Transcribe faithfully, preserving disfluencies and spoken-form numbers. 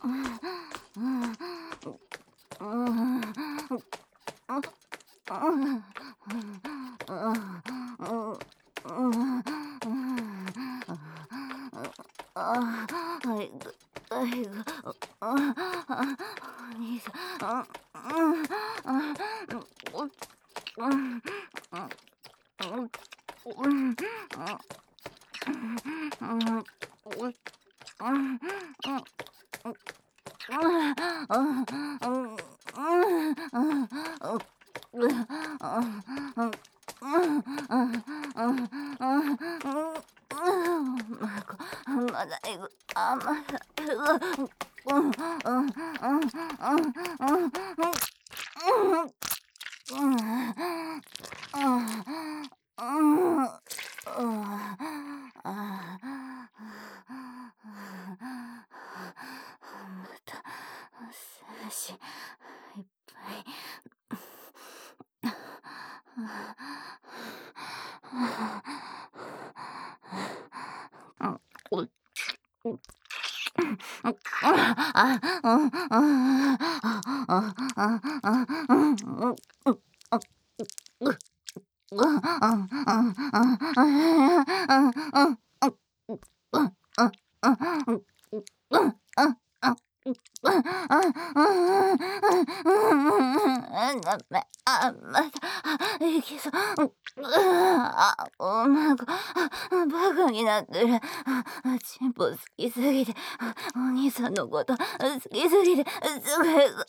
まだいぐ、あ、まだいぐ、うん、うん、うん、うん、うん、うん、うん、また精子いっぱい。ダメ。あ、まだ、あ、いけそう。あ、おなか、あ、バカになってる。あ、チンポ好きすぎて、お兄さんのこと好きすぎて、すぐ